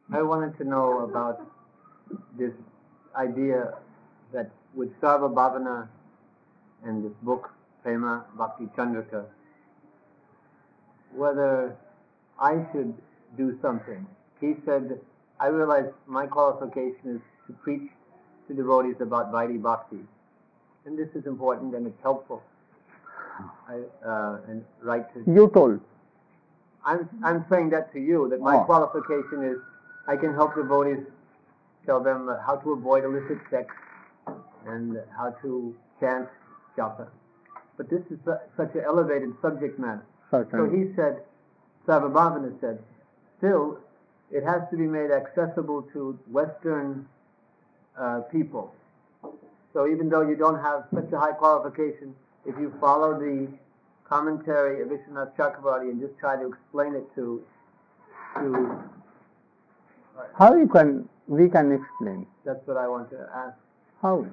I wanted to know about this idea that with Sarva Bhavana and this book, Prema Bhakti Chandrika, whether I should do something. He said, I realize my qualification is to preach to devotees about Vaidhi Bhakti. And this is important and it's helpful. And right to... You told. I'm saying that to you, that my qualification is I can help devotees, tell them how to avoid illicit sex and how to chant japa. But this is such an elevated subject matter. Certainly. So he said, Sarvabhavana said, still, it has to be made accessible to Western people. So even though you don't have such a high qualification, if you follow the commentary of Vishwanath Chakravarti and just try to explain it to how we can explain? That's what I want to ask. How?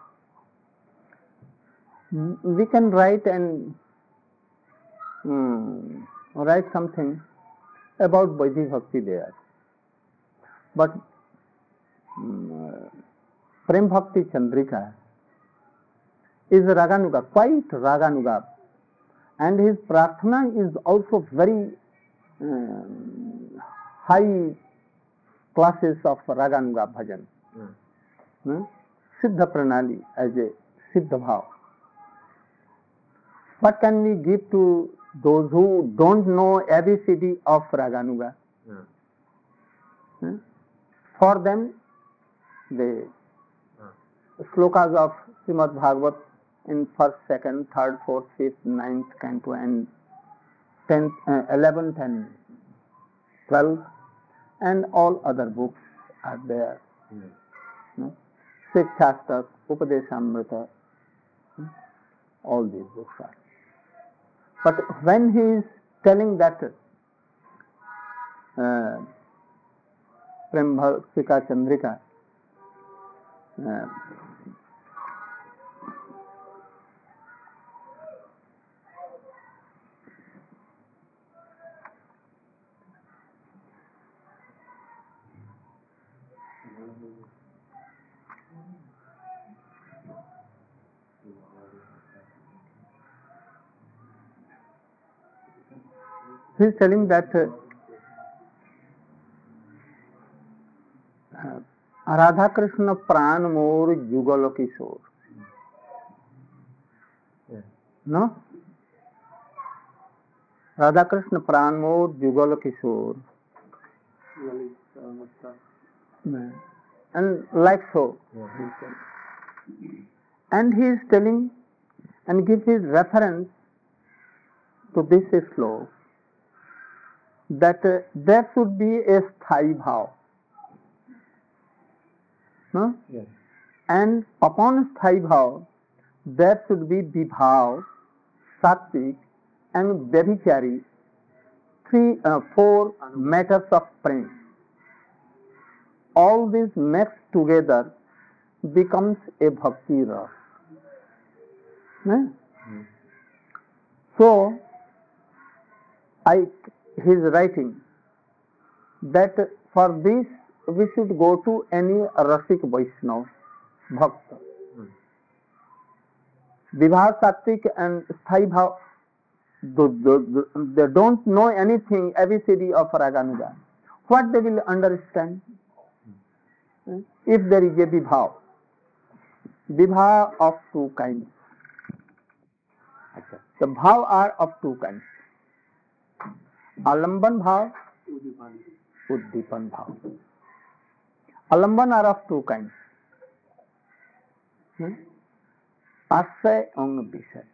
We can write and write something about Vaidhi Bhakti there. But Prem Bhakti Chandrika is Raganuga, quite Raganuga. And his prarthana is also very high classes of Raganuga bhajan. Siddha Pranali as a Siddha Bhav. What can we give to those who don't know ABCD of Raganuga? For them, the slokas of Srimad Bhagavat in 1st, 2nd, 3rd, 4th, 5th, 9th canto and 10th, 11th and 12th and all other books are there. Six Shastras, Upadeshamrita, all these books are. But when he is telling that Prem Bhakti Chandrika, he is telling that Radha Krishna Pran Mor Jugal Kishore. No? Radha Krishna Pran Mor Jugal Kishore. And like so. And he is telling and gives his reference to this sloka that there should be a sthai bhav. No? Yes. And upon sthai bhav, there should be vibhav, sattvic and vyabhichari, 4 matters of prem. All these mixed together becomes a bhakti rasa. So, he is writing that for this we should go to any Rasik Vaishnava Bhakta. Vibhav, Sattvic and Sthai Bhav, they don't know anything ABCD of Raganuga. What they will understand? If there is a Vibhav of 2 kinds. The Bhav are of 2 kinds. Alamban Bhav, Uddipan Bhav. Alamban are of 2 kinds. Asya and Visay.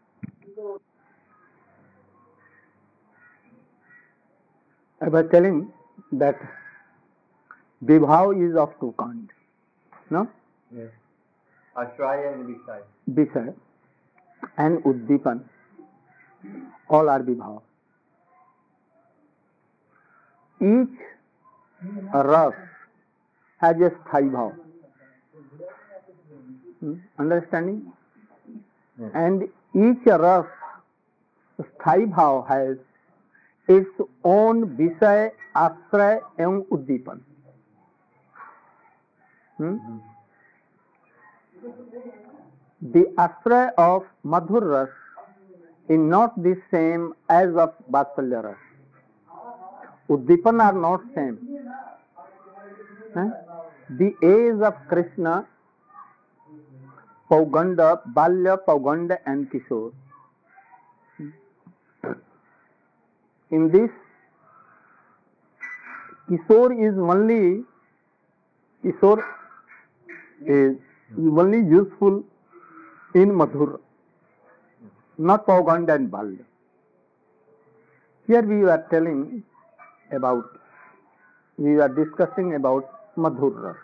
I was telling that Vibhav is of 2 kinds. No? Yes. Ashraya and Visay. Visay and Uddipan. All are Vibhav. Each ras has a sthai bhav. Understanding? Yes. And each ras, sthai bhav has its own Visay, Ashraya and Uddipan. The ashray of Madhur Ras is not the same as of Vatsalya Ras. Uddipan are not same. The age of Krishna, Pauganda, Balya, Pauganda and Kishore. In this, Kishore is only useful in Madhur, not Pauganda and Balya. Here we are discussing about Madhur Ras.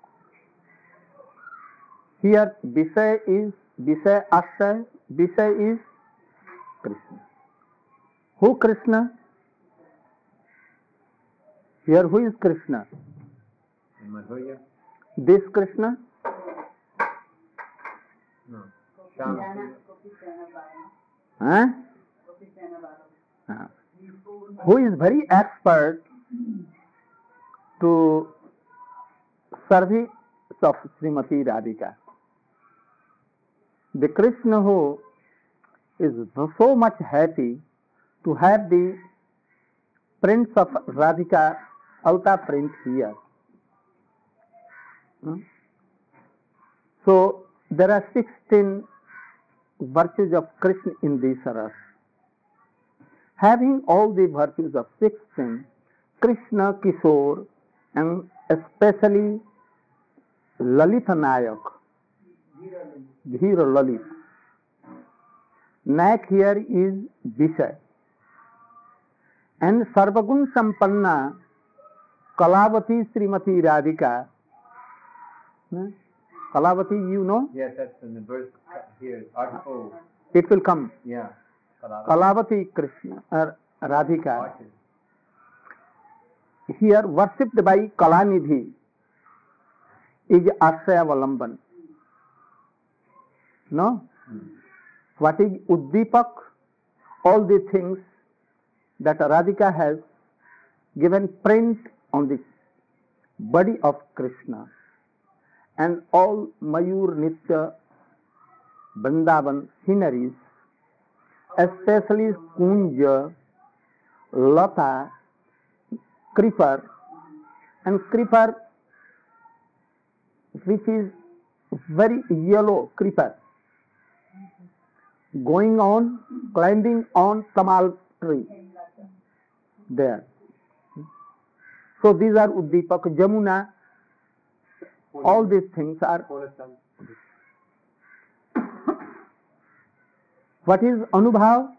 Here Vishay is Ashray, Vishay is Krishna. Who Krishna? Here who is Krishna? Madhurya? This Krishna? No. Who is very expert to service of Srimati Radhika. The Krishna who is so much happy to have the Prince of Radhika Avtar Prince here. So there are 16 virtues of Krishna in this ras. Having all the virtues of 16, Krishna, Kishore and especially Lalita Nayak, Dhira Lalit. Nayak here is Vishay. And Sarvagun Sampanna Kalavati Srimati Radhika. Kalavati, you know? Yes, that's in the verse here, article. It will come. Yeah. Kalavati Krishna, Radhika. Here worshipped by Kalanidhi is Ashraya Valamban. No? What is Uddipak? All the things that Radhika has given print on the body of Krishna. And all Mayur Nitya Vrindavan sceneries, especially Kunja, Lata, Creeper, and Creeper which is very yellow creeper, going on, climbing on Tamal tree there. So these are Uddipak, Jamuna, all these things are. What is Anubhav?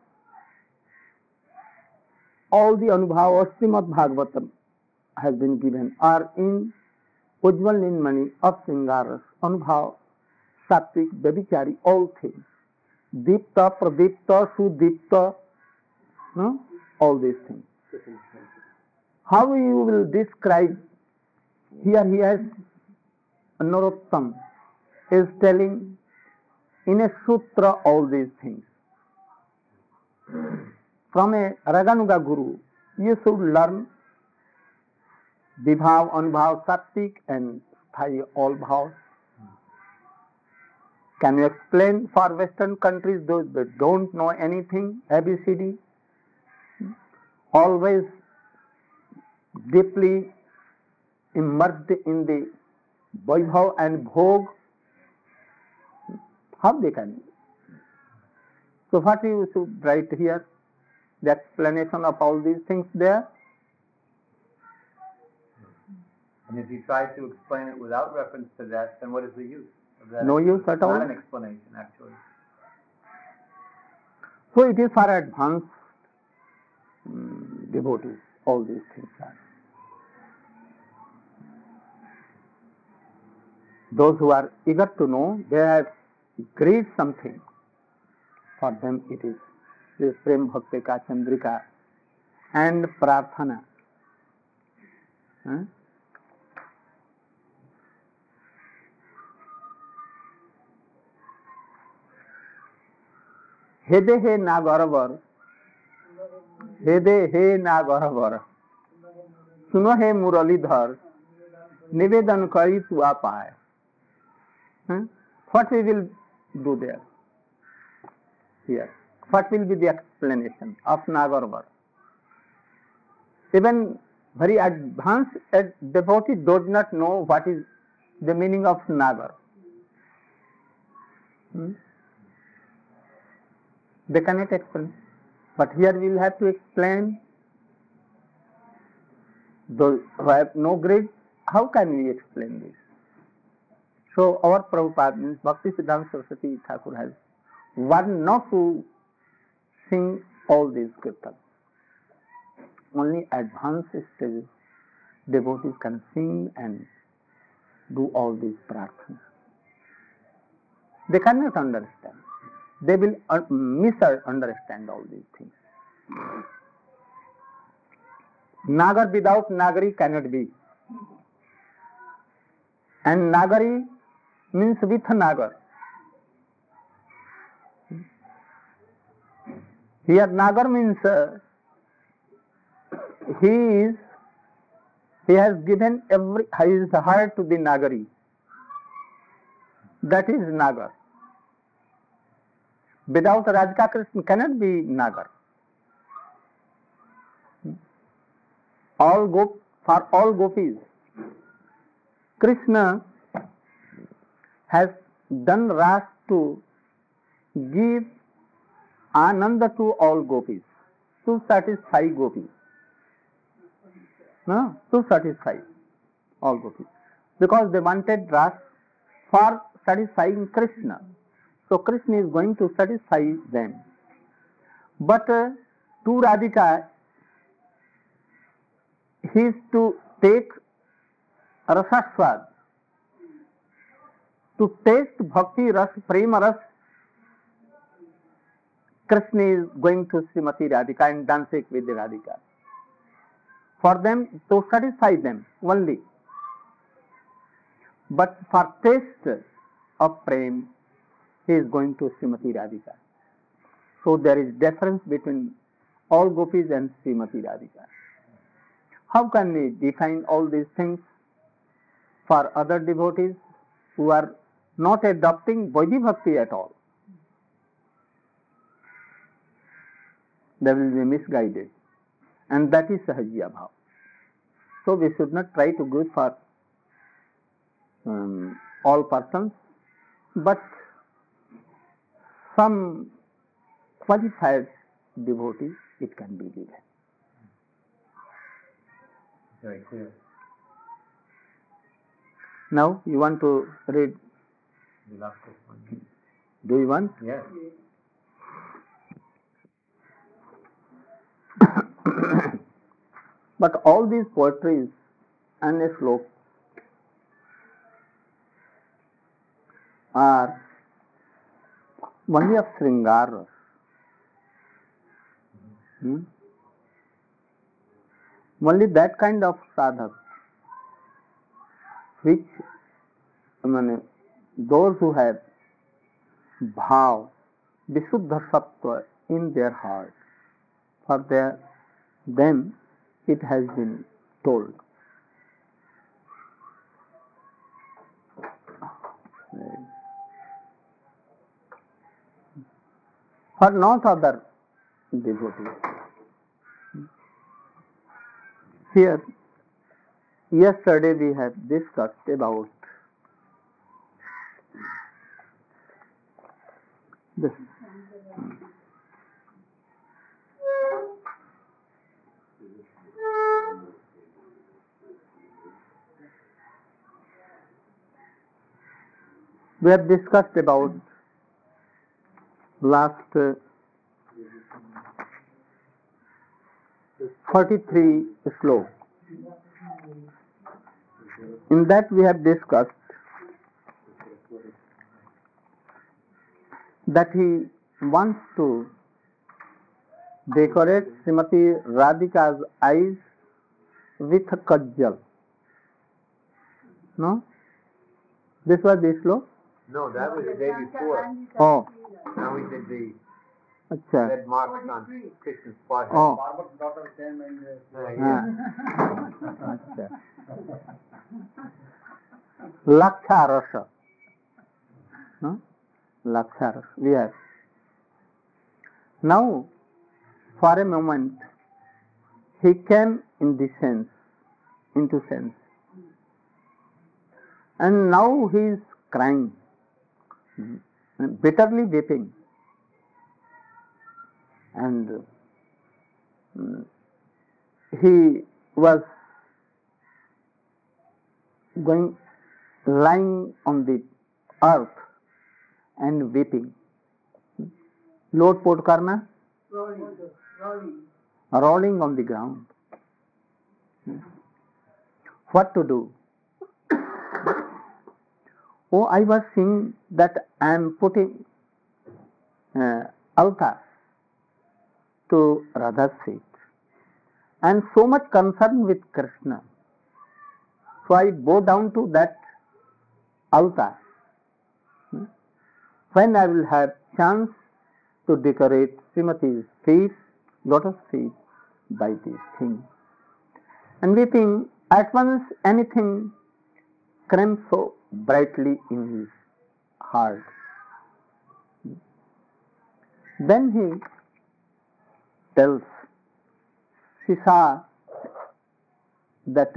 All the Anubhav of Srimad Bhagavatam has been given, are in Ujjval Nilmani of Sringaras, Anubhav, Satvik, Vyabhichari, all things. Deepta, Pradipta, Sudipta, no? All these things. How you will describe? Here he has Narottam is telling in a sutra all these things. From a Raganuga Guru, you should learn Vibhav, Anubhav, Satvik and Sthai, all bhavs. Can you explain for Western countries, those that don't know anything, ABCD? Always deeply immersed in the Vaibhav and Bhog. How they can? So what you should write here? The explanation of all these things there. And if you try to explain it without reference to that, then what is the use of that? No use at all. Not an explanation, actually. So it is for advanced devotees, all these things are. Those who are eager to know, they have great something. For them it is this Prem Bhaktika Chandrika and Prarthana. Hede he Nagaravar, Hede he Nagaravar, Suno he Muralidhar, निवेदन करी तू आ पाए. What we will do there? Here. What will be the explanation of Nagar word? Even very advanced devotee does not know what is the meaning of Nagar. They cannot explain. But here we will have to explain. Those who have no greed, how can we explain this? So our Prabhupada, means Bhaktisiddhanta Saraswati Thakur, has warned not to sing all these kirtans. Only advanced stages devotees can sing and do all these prarthana. They cannot understand. They will misunderstand all these things. Nagar without Nagari cannot be. And Nagari means with Nagar. Here Nagar means he has given his heart to the Nagari. That is Nagar. Without Radhika Krishna cannot be Nagar. For all gopis, Krishna has done ras to give ananda to all gopis, to satisfy gopis. No? To satisfy all gopis. Because they wanted ras for satisfying Krishna. So Krishna is going to satisfy them. But to Radhika, he is to take rasaswad, to taste bhakti ras, prema ras. Krishna is going to Srimati Radhika and dancing with the Radhika. For them, to satisfy them only. But for taste of prem, he is going to Srimati Radhika. So there is difference between all gopis and Srimati Radhika. How can we define all these things for other devotees who are not adopting Vaidhi Bhakti at all? They will be misguided. And that is Sahajya Bhav. So we should not try to go for all persons, but some qualified devotees it can be given. Very clear. Now you want to read? The last one. Do you want? Yes. But all these poetries and slokas are only of Sringar. Only that kind of sadhak, which those who have bhav, visuddha sattva in their heart, for them it has been told. For not other devotees. Here, yesterday we have discussed about this. We have discussed about last 43 slokas. In that we have discussed that he wants to decorate Srimati Radhika's eyes with a kajjal. No? This was the sloka? No, that was the day before. Oh. Now we did the Achha. red marks on Krishna's forehead. Oh. Daughter came and Yeah. Achha. Laksha Rasa. No? Laksha Rasa. We have. Now, for a moment, he came in the sense, into sense. And now he is crying, bitterly weeping. And he was lying on the earth and weeping. Lord pot karna? Rolling on the ground. What to do? Oh, I was seeing that I am putting altar to Radha's feet, and so much concern with Krishna. So I go down to that altar. When I will have chance to decorate Srimati's feet, lotus feet, by these things. And weeping, at once anything came so brightly in his heart. Then he tells, she saw that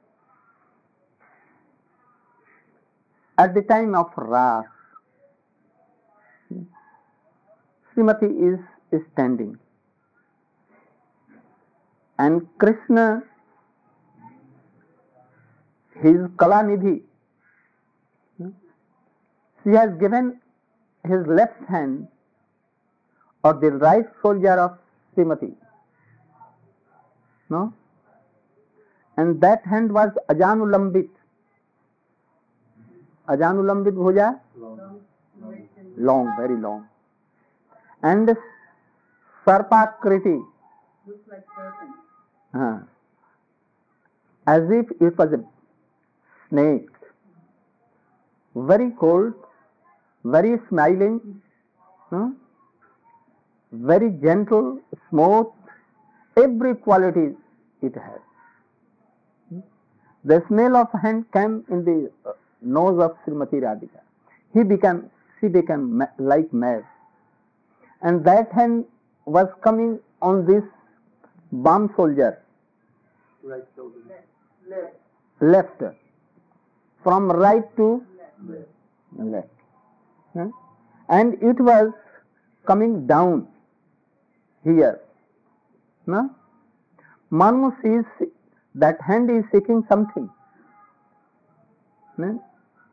at the time of Ras, Srimati is standing, and Krishna, his Kalanidhi, he has given his left hand or the right shoulder of Srimati. No? And that hand was Ajanulambit. Ajanulambit bhuja? Long, very long. And Sarpakriti. Looks like serpent. As if it was a snake. Very cold, very smiling, very gentle, smooth, every quality it has. The smell of hand came in the nose of Srimati Radhika. She became like mad. And that hand was coming on this bomb soldier. Right shoulder. Left. From right to left. And it was coming down here. No? Manu sees that hand is seeking something. No?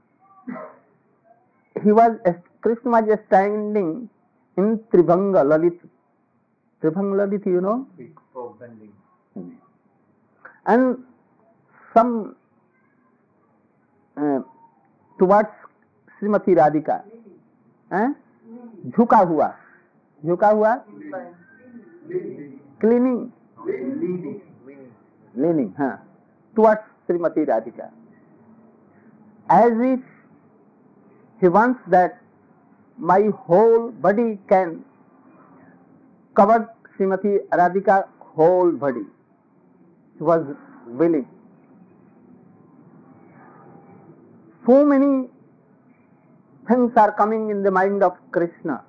Krishna was standing in Tribhanga Lalit. Tribhanga Lalit, you know? For bending. And some towards Srimati Radhika. झुका हुआ cleaning, leaning towards Srimati Radhika, as if he wants that my whole body can cover Srimati Radhika whole body. He was willing. So many things are coming in the mind of Krishna,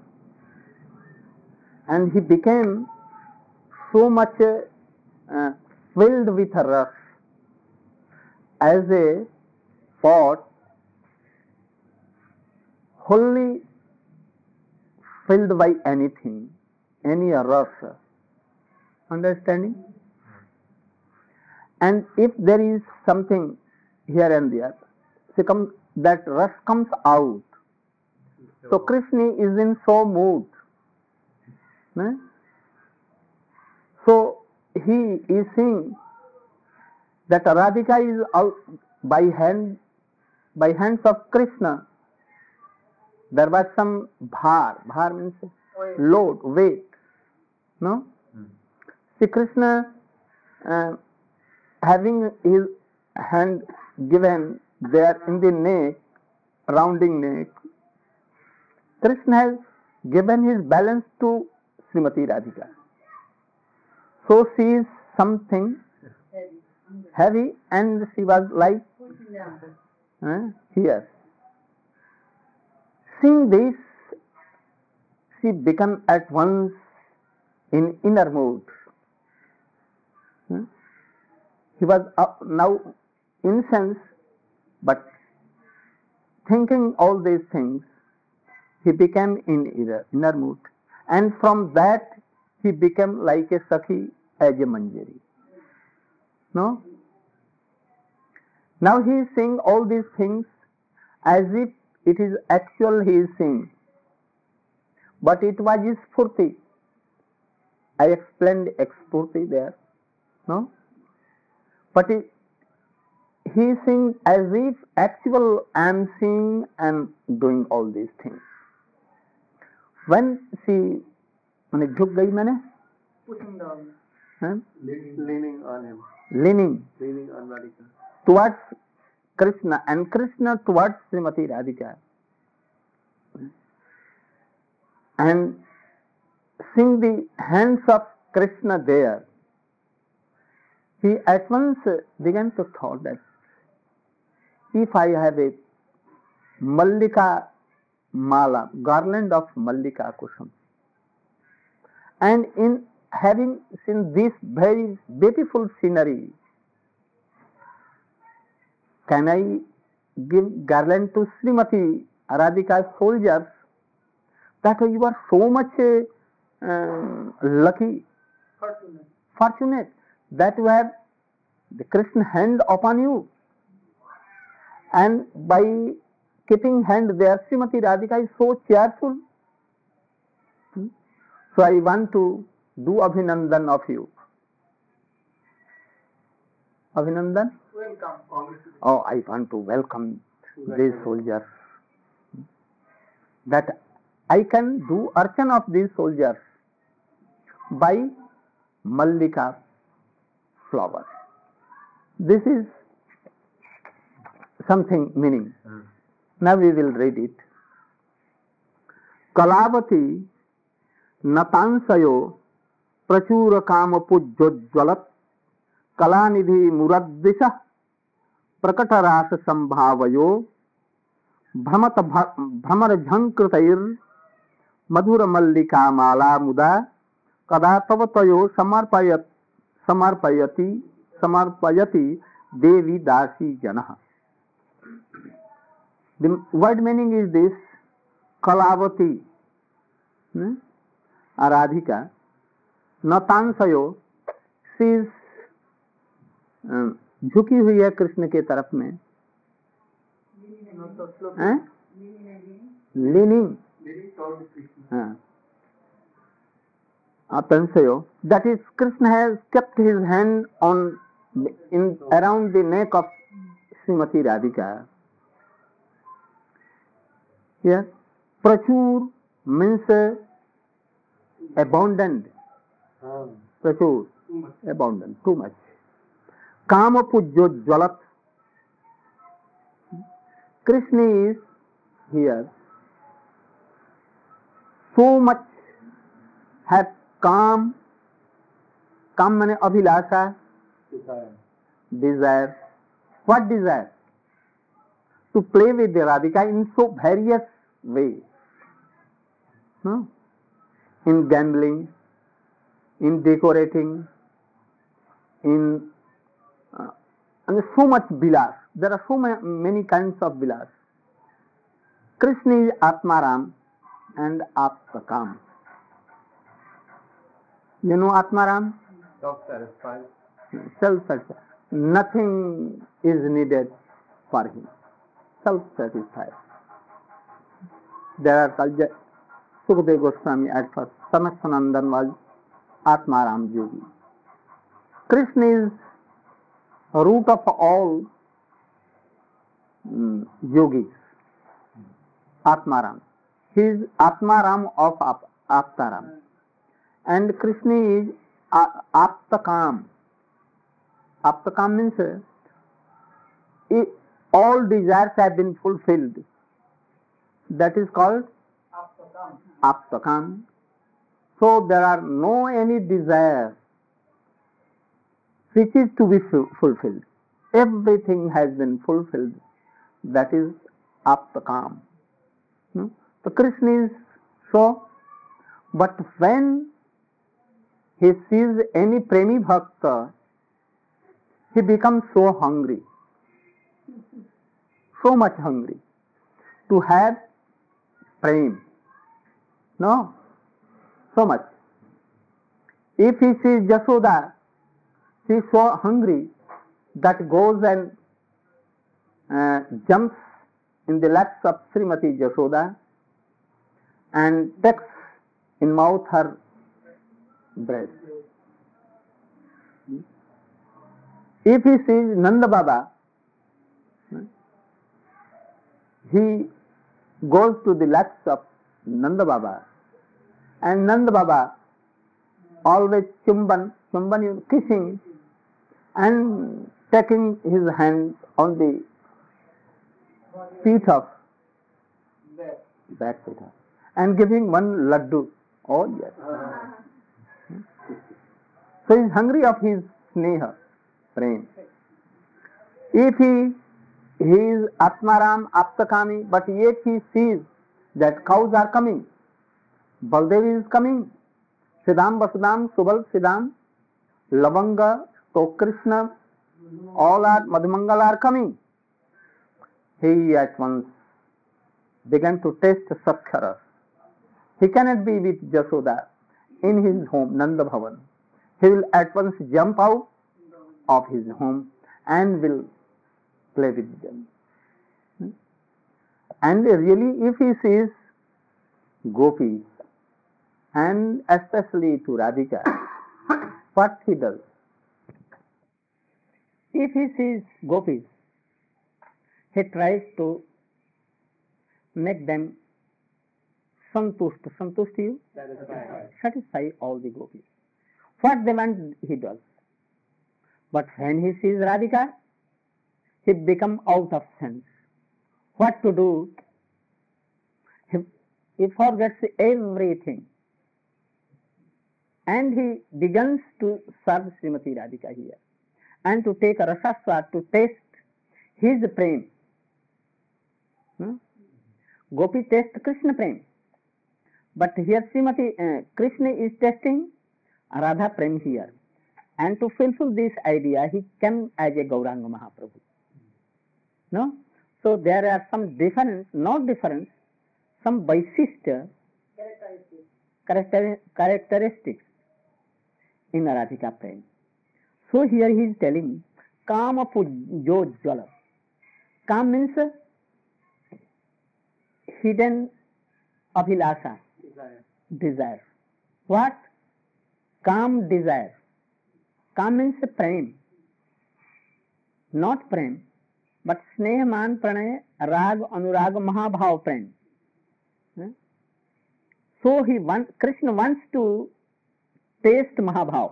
and he became so much filled with rasa, as a pot wholly filled by anything, any rasa. Understanding? And if there is something here and there, that rasa comes out. So Krishna is in so mood. So he is seeing that Radhika is out by hands of Krishna. There was some bhar. Bhar means load, weight. No? See Krishna having his hand given there in the neck, rounding neck. Krishna has given his balance to Srimati Radhika. So she is something heavy, and she was like Here. Seeing this, she became at once in inner mood. He was now incense, but thinking all these things, he became in inner mood, and from that he became like a Sakhi as a Manjari. No? Now he is saying all these things as if it is actual he is saying, but it was his Spurti. I explained Spurti there, no? But he is saying as if actual I am seeing and doing all these things. When she माने झुक गई मैंने Putting down. Leaning on him. Leaning On Radhika. towards Krishna and Krishna towards Srimati Radhika, and seeing the hands of Krishna there, he at once began to thought that if I have a Mallika Mala, garland of Mallika Kusum, and in having seen this very beautiful scenery, can I give garland to Srimati Radhika's soldiers? That you are so much lucky, fortunate that you have the Krishna hand upon you, and by keeping hand there, Srimati Radhika is so cheerful. So I want to do Abhinandan of you. Abhinandan? Welcome. Oh, I want to welcome these soldiers. That I can do archan of these soldiers by Mallika flower. This is something meaning. Now we will read it. Kalavati Natansayo Prachura Kama Pujjojjalat Kalanidhi Muradvisha Prakatarasa Sambhavayo Bhamar Jhankritair Madhura Mallika Mala Muda Kada Tavatayo Samarpayati Devi Dasi Janaha. The word meaning is this: Kalavati, Radhika, Natansayo, she is झुकी हुई है कृष्ण के तरफ में, leaning, Atansayo, that is, Krishna has kept his hand on around the neck of Srimati Radhika. Here, Prachur means abundant. Prachur, abundant, too much. Kama Pujjo Jwalat. Krishna is here so much has काम माने अभिलाषा, desire. What desire? To play with the Radhika in so various ways. No? In gambling, in decorating, in and so much vilas. There are so many kinds of vilas. Krishna is Atmaram and Aptakam. You know Atmaram? Self-satisfied. Self-satisfied. Nothing is needed for him. Self-satisfied. There are called Sukadeva Goswami at first. Sanat-Sanandan was Atmaram Yogi. Krishna is root of all yogis. Atmaram. He is Atmaram of Aptaram. And Krishna is Aptakam. Aptakam means all desires have been fulfilled. That is called Aptakam. So there are no any desire which is to be fulfilled. Everything has been fulfilled that is aptakam. So Krishna is so, but when he sees any premi bhakta, he becomes so hungry, so much hungry to have prem. No, so much. If he sees Jasoda, he is so hungry that goes and jumps in the laps of Srimati Jasoda and takes in mouth her breast. If he sees Nanda Baba, he goes to the laps of Nanda Baba, and Nanda Baba always chumban kissing and taking his hand on the feet of back feet of, and giving one laddu. Oh yes. So he is hungry of his sneha, prem. If he is Atmaram, Aptakami, but yet he sees that cows are coming, Baldev is coming, Siddham, Vasudham, Subal, Siddham, Lavanga, so Krishna, all are, Madhumangal are coming. He at once began to taste Sapkharas. He cannot be with Jasoda in his home, Nanda Bhavan. He will at once jump out of his home and will play with them. And really, if he sees gopis, and especially to Radhika, what he does? If he sees gopis, he tries to make them santushti, satisfy all the gopis. What they want, he does. But when he sees Radhika, he becomes out of sense. What to do? He forgets everything. And he begins to serve Srimati Radhika here, and to take a rasaswad, to taste his prem. Gopi taste Krishna prem. But here Srimati Krishna is tasting Radha prem here. And to fulfill this idea, he came as a Gauranga Mahaprabhu. No? So there are some difference, not difference, some Vaishishta characteristics in Radhika prem. So here he is telling Kama Pujo Jala. Kam means hidden abhilasha, desire. What? Kam, desire. Kam means prem, not prem, but sneha, man, pranay, rag, anurag, mahabhav prem. So Krishna wants to taste mahabhav,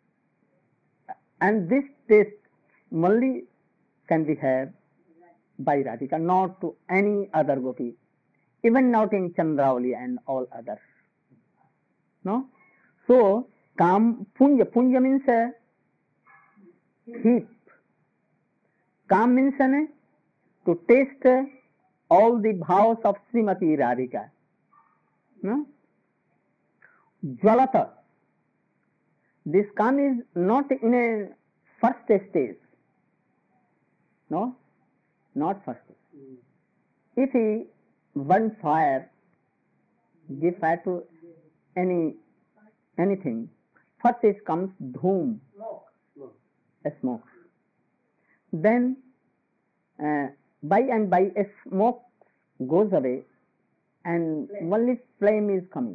and this taste only can be had by Radhika, not to any other gopi, even not in Chandravali and all others. No? So, Kam Punja means heap. Kam means to taste all the bhavs of Srimati Radhika. No? Jvalata. This Kam is not in a first stage. No? Not first stage. If he burn fire, give fire to anything, first it comes dhoom, smoke. Then by and by a smoke goes away and only flame is coming.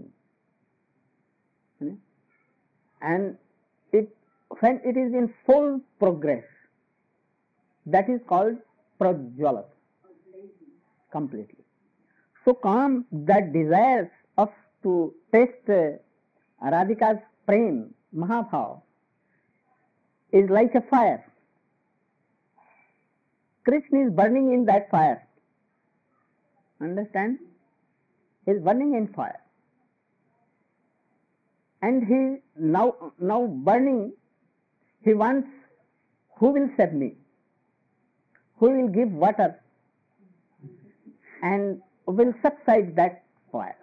And when it is in full progress, that is called prajwalat, completely. So Kam, that desires us to taste Radhika's prem, Mahabhav, is like a fire. Krishna is burning in that fire. Understand? He is burning in fire. And he now burning, he wants, who will save me? Who will give water and will subside that fire.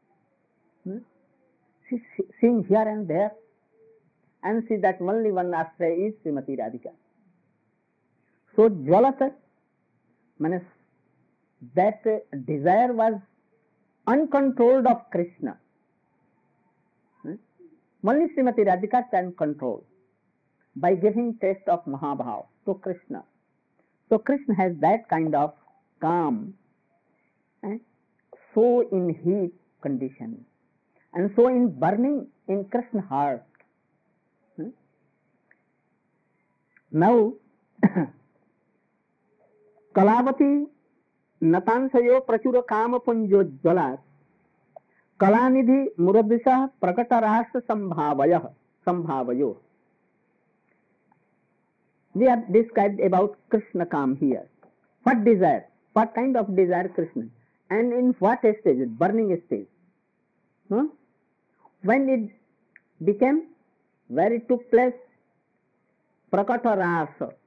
Seeing here and there, and see that only one ashray is Srimati Radhika. So Jwalata, means that desire was uncontrolled of Krishna. Only Srimati Radhika can control by giving taste of Mahabhav to Krishna. So Krishna has that kind of calm, so in heat condition, and so in burning in Krishna heart. Now, Kalavati Natansayo Prachura Kama Punjo Jwalas Kalanidhi Muradisha Prakatarasa Sambhavayo. We have described about Krishna Kam here. What desire? What kind of desire Krishna? And in what stage? Burning stage. When it became, where it took place, Prakatarasa.